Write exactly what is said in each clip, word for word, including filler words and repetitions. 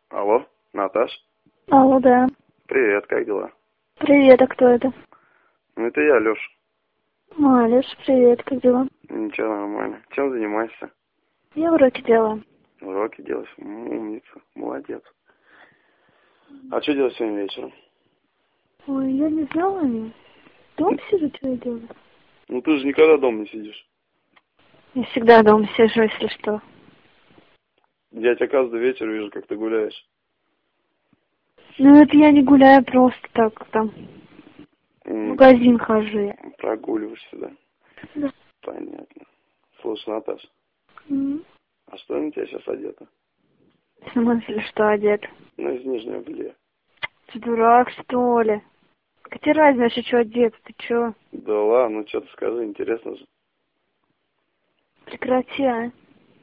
Алло, Наташ? Алло, да. Привет, как дела? Привет, а кто это? Ну, это я, Леша. А, Леша, привет, как дела? Ничего, нормально. Чем занимаешься? Я уроки делаю. Уроки делаешь? М, Умница, молодец. А что делать сегодня вечером? Ой, я не знаю. Дома сижу, что я делаю? Ну, ты же никогда дома не сидишь. Я всегда дома сижу, если что. Я тебя каждый вечер вижу, как ты гуляешь. Ну, это я не гуляю, просто так, там, в М, магазин хожу я. Прогуливаешься, да? Да. Понятно. Слушай, Наташ, М. а что на тебя сейчас одето? В смысле, что одет? Ну, из нижнего белья. Ты дурак, что ли? Какая разница, что одет? Ты чё? Да ладно, ну что ты скажи, интересно же. Прекрати, а.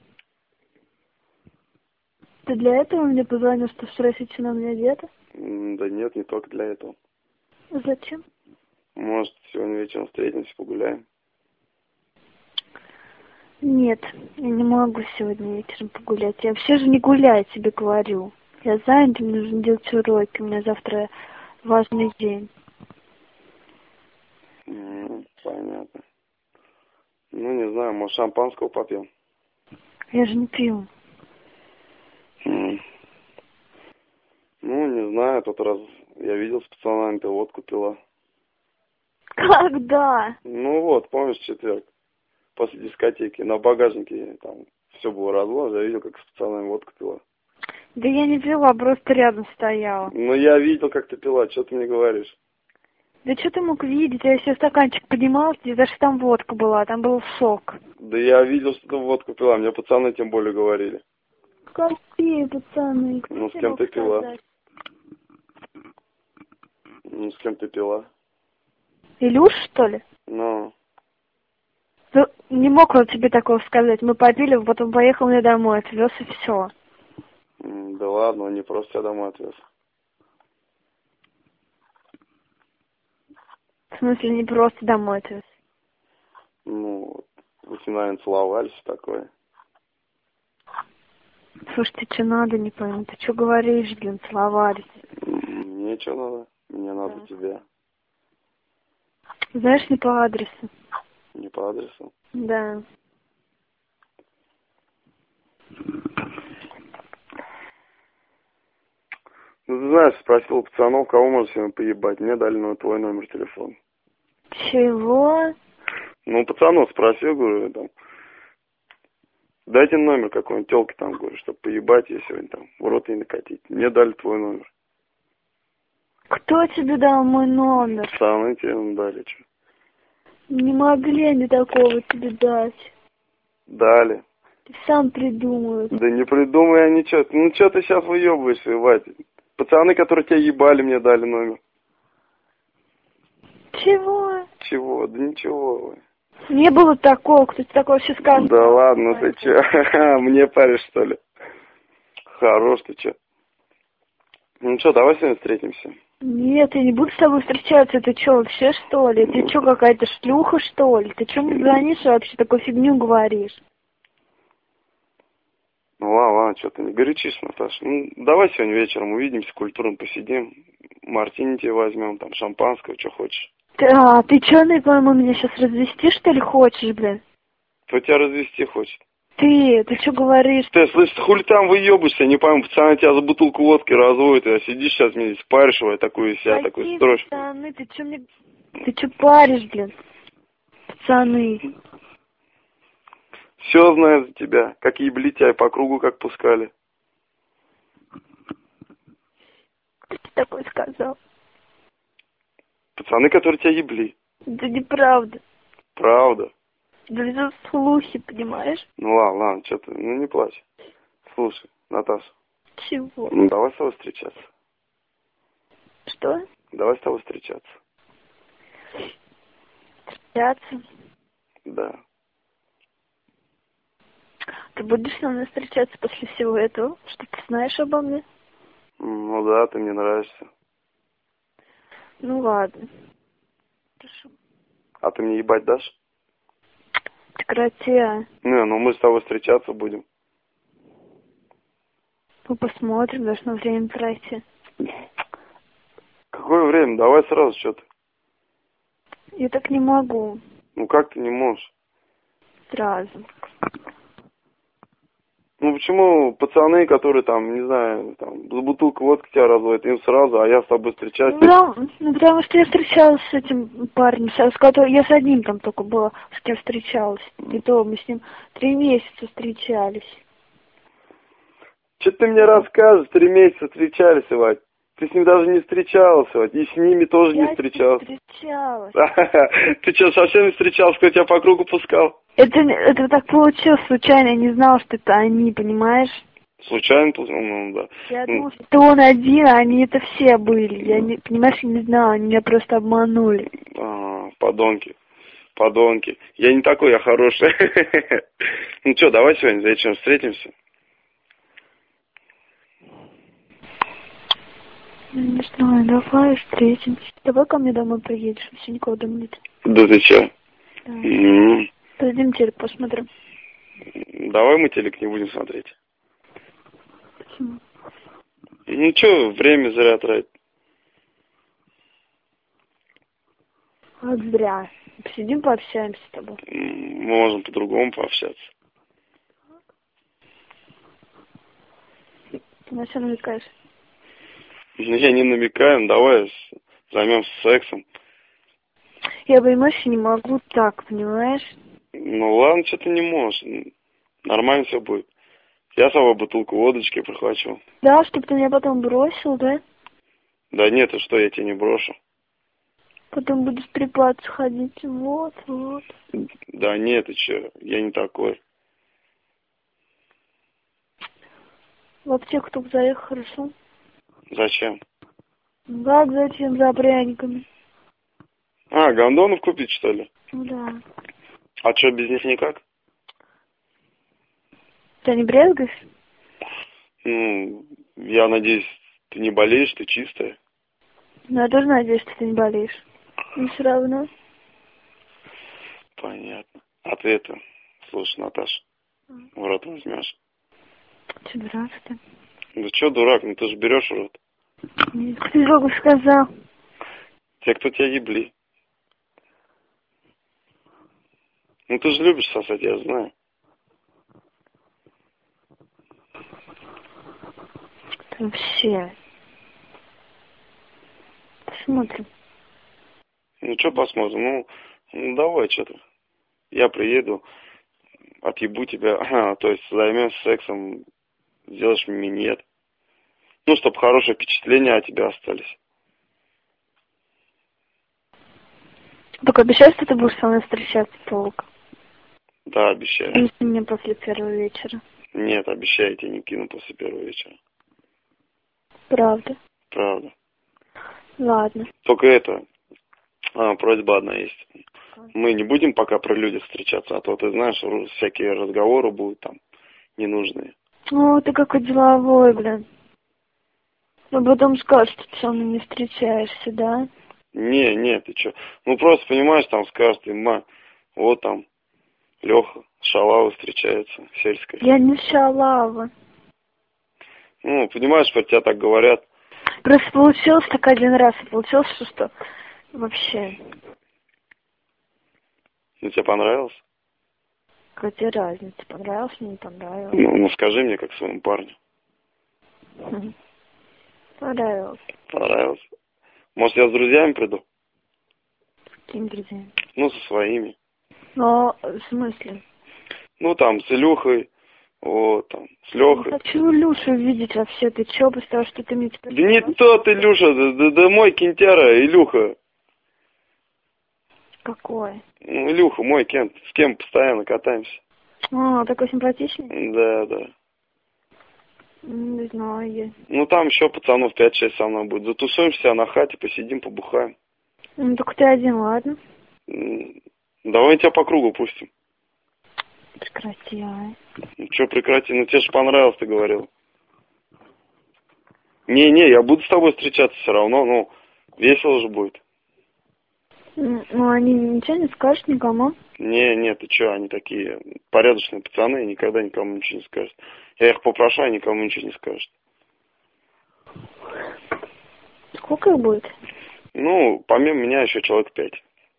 Ты для этого мне позвонил, что спросить, что на мне одета? М, Да нет, не только для этого. Зачем? Может, сегодня вечером встретимся, погуляем? Нет, я не могу сегодня вечером погулять. Я вообще же не гуляю, тебе говорю. Я занята, мне нужно делать уроки. У меня завтра важный день. М, Понятно. Ну, не знаю, может, шампанского попьем? Я же не пью. М. Ну, не знаю, тот раз я видел с пацанами, ты водку пила. Когда? Ну вот, помнишь, в четверг, после дискотеки, на багажнике там все было разложено, я видел, как с пацанами водку пила. Да я не пила, просто рядом стояла. Ну, я видел, как ты пила, что ты мне говоришь? Да что ты мог видеть? Я себе стаканчик поднимала, где даже там водка была, там был сок. Да я видел, что ты водку пила, мне пацаны тем более говорили. Какие пацаны? Кто Ну, с тебе кем мог ты пила? сказать? Ну, с кем ты пила? Илюш, что ли? Ну, Ну, не мог он тебе такого сказать. Мы попили, потом поехал мне домой, отвез и все. м, да ладно, он не просто тебя домой отвез. В смысле, не просто домой отвез. Ну, вы с ним, наверное, целовались, все такое. Слушай, ты что надо, не пойму. Ты что говоришь, блин, целовались? М, Мне что надо? Мне надо Да. тебя. Знаешь, не по адресу. Не по адресу. Да. Ну, ты знаешь, спросил у пацанов, кого можно сегодня поебать. Мне дали ну, твой номер телефона. Чего? Ну, пацанов спросил, говорю, там, дайте номер какой-нибудь телки там, говорю, чтобы поебать ее сегодня там, в рот ей накатить. Мне дали твой номер. Кто тебе дал мой номер? Пацаны тебе дали, что? Не могли они такого тебе дать. Дали. Ты сам придумал. Да не придумай я ничего. Ну, что ты сейчас выебываешься, Вать? Пацаны, которые тебя ебали, мне дали номер. Чего? Чего? Да ничего, Вать. Не было такого, кто тебе такого вообще сказал. Да ладно, ты че? Мне паришь, что ли? Хорош ты че? Ну что, давай сегодня встретимся. Нет, я не буду с тобой встречаться. Ты что, вообще что ли? Ты что, какая-то шлюха, что ли? Ты что мне звонишь и вообще такую фигню говоришь? Ну ладно, ладно, что ты не горячишь, Наташа. Ну, давай сегодня вечером увидимся, культурно посидим. Мартини тебе возьмем, там, шампанского, что хочешь. Ты, а, ты что, не пойму, меня сейчас развести, что ли, хочешь, блин? Кто тебя развести хочет? Ты, ты что говоришь? Ты, слышь, хули там выебышься, не пойму, пацаны тебя за бутылку водки разводят, а сидишь сейчас мне здесь паришь, такую из себя, такой Какие строишь. пацаны? Ты что мне... Ты что паришь, блин? Пацаны. Все знаю за тебя, как ебли тебя по кругу как пускали. Кто тебе такое сказал? Пацаны, которые тебя ебли. Да неправда. Правда. Да это слухи, понимаешь? Ну ладно, ладно, что ты, ну не плачь. Слушай, Наташа, Чего? ну давай с тобой встречаться. Что? Давай с тобой встречаться. Встречаться? Да. Ты будешь со мной встречаться после всего этого? Что ты знаешь обо мне? Ну да, ты мне нравишься. Ну ладно. Прошу. А ты мне ебать дашь? Прекрати, а. Не, ну мы с тобой встречаться будем. Ну, посмотрим, должно время пройти. Какое время? Давай сразу что-то. Я так не могу. Ну как ты не можешь? Сразу. Ну почему пацаны, которые там, не знаю, там, за бутылку водки тебя разводят, им сразу, а я с тобой встречаюсь? Ну, потому, ну, потому что я встречалась с этим парнем, с которым, я с одним там только была, с кем встречалась. И то мы с ним три месяца встречались. Что ты мне расскажешь? Три месяца встречались, Вать. Ты с ним даже не встречалась, Вать. И с ними тоже я не встречалась. Я встречалась. Ты что, совсем не встречался, кто тебя по кругу пускал? Это, это так получилось случайно, я не знала, что это они, понимаешь? Случайно, ну, да. Я думала, что это он один, а они это все были. Я, не, понимаешь, я не знала, они меня просто обманули. А, подонки. Подонки. Я не такой, я хороший. Ну что, давай сегодня вечером встретимся. Не знаю, давай встретимся. Давай ко мне домой приедешь, вообще никого дома нет. Да ты че? Да. Mm. Пойдем телек посмотрим. Давай мы телек не будем смотреть. Почему? Ну что, время зря тратить. Вот зря. Посидим, пообщаемся с тобой. Мы можем по-другому пообщаться. Ты на что намекаешь? Ну я не намекаю, ну, давай займемся сексом. Я, понимаешь, не могу так, понимаешь? Ну ладно, что ты не можешь. Нормально все будет. Я с собой бутылку водочки прихвачу. Да, чтобы ты меня потом бросил, да? Да нет, а что, я тебя не брошу. Потом будешь трепаться ходить. Вот, вот. Да нет, ты че, я не такой. В аптеку только заехал, хорошо? Зачем? Как зачем? За пряниками. А, гондонов купить, что ли? Ну да. А что, без них никак? Ты не брезгаешь? Ну, я надеюсь, ты не болеешь, ты чистая. Ну, я тоже надеюсь, что ты не болеешь. Но все равно. Понятно. А ты это, слушай, Наташа, в рот возьмешь? Че, дурак, что ли? Да что, дурак, ну ты же берешь в рот. Нет, кто тебе сказал? Те, кто тебя ебли. Ну ты же любишь сосать, я знаю. Вообще. Посмотрим. Ну что посмотрим, ну, ну давай что-то. Я приеду, отъебу тебя, а, то есть займемся сексом, сделаешь минет. Ну, чтобы хорошие впечатления о тебе остались. Только обещаешь, что ты будешь со мной встречаться, Толк? Да, обещаю. Если мне после первого вечера. Нет, обещаю, я тебя не кину после первого вечера. Правда? Правда. Ладно. Только это, а, просьба одна есть. Мы не будем пока про люди встречаться, а то, ты знаешь, всякие разговоры будут там ненужные. О, ты какой деловой, блин. А потом скажешь, что ты со мной не встречаешься, да? Не, не, ты что? Ну, просто, понимаешь, там скажешь, ты, ма, вот там, Леха, шалава встречается, сельская. Я не шалава. Ну, понимаешь, про тебя так говорят. Просто получилось так один раз, и получилось, что, что вообще. Ну, тебе понравилось? Какая разница, понравилось мне, не понравилось. Ну, ну, скажи мне, как своему парню. Понравилось. Понравилось? Может, я с друзьями приду? С какими друзьями? Ну, со своими. Но, в смысле? Ну, там, с Илюхой, вот, там, с Не Лехой. хочу Илюшу видеть вообще, ты чё, после того, что ты мне теперь... Да не тот Илюша, да, да, да мой Кентяра, Илюха. Какой? Ну, Илюха, мой Кент, с кем постоянно катаемся. А, такой симпатичный? Да, да. Не знаю я. Ну, там еще пацанов пять-шесть со мной будет. Затусуемся на хате, посидим, побухаем. Ну, только ты один, ладно? Давай тебя по кругу пустим. Прекрати, а. Ну, что прекрати, ну тебе же понравилось, ты говорил. Не-не, я буду с тобой встречаться все равно, ну, весело же будет. Ну, они ничего не скажут никому? Не, нет, ты что, они такие порядочные пацаны, никогда никому ничего не скажут. Я их попрошу, они никому ничего не скажут. Сколько их будет? Ну, помимо меня еще человек пять.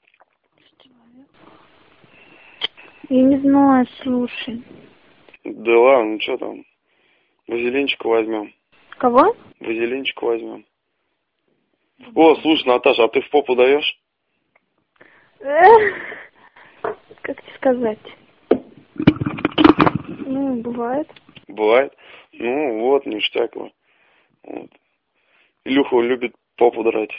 Я не знаю, слушай. Да ладно, ну что там? Вазелинчик возьмем. Кого? Вазелинчик возьмем. О, слушай, Наташа, а ты в попу даешь? Как тебе сказать? Ну, бывает. Бывает? Ну, вот, ништяк. Вот. Илюха любит попу драть.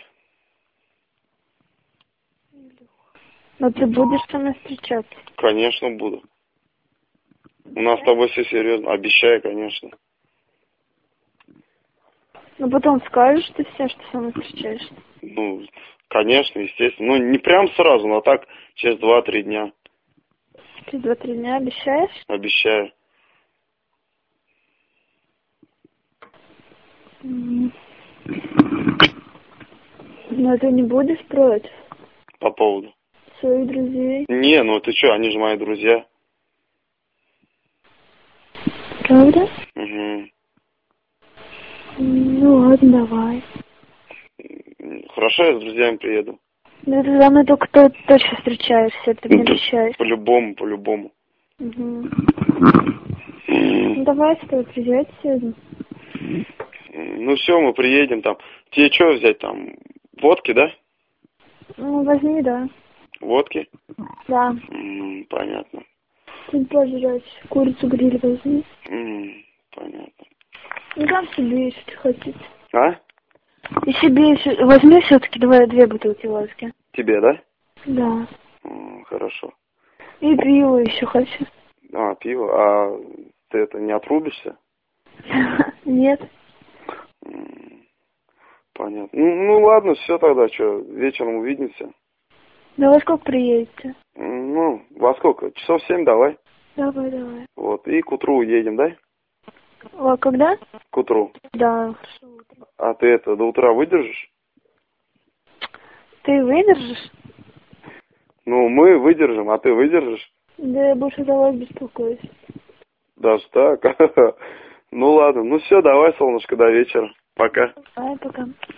Но ты будешь со мной встречаться? Конечно, буду. У нас с тобой все серьезно. Обещаю, конечно. Ну, потом скажешь ты все, что со мной встречаешься? Ну, конечно, естественно. Ну, не прям сразу, но так через два-три дня. Через два-три дня обещаешь? Обещаю. Mm. Но ты не будешь против? По поводу? Своих друзей? Не, ну ты что, они же мои друзья. Правда? Угу. Ну ладно, давай. Хорошо, я с друзьями приеду. Ну ты за мной только то, точно встречаешься, ты мне обещаешь. По-любому, по-любому. Угу. Ну давай с тобой приезжайте сегодня. Ну все, мы приедем там. Тебе что взять там? Водки, да? Ну возьми, да. Водки? Да. М-м, понятно. Ты пожрать. Курицу гриль возьми. М-м, понятно. Ну там себе, если ты хочешь. А? И себе еще... Возьми все-таки две, две бутылки водки. Тебе, да? Да. М, хорошо. И пиво еще хочу. А, пиво. А ты это не отрубишься? Нет. М, понятно. Ну, ну ладно, все тогда, что, вечером увидимся. Да во сколько приедете? М, Ну, во сколько? Часов семь давай. Давай, давай. Вот, и к утру уедем, да? А когда? К утру. Да, хорошо. А ты это, до утра выдержишь? Ты выдержишь? Ну, мы выдержим, а ты выдержишь? Да я больше за вас беспокоюсь. Даже так? Ну ладно, ну все, давай, солнышко, до вечера. Пока. Давай, пока.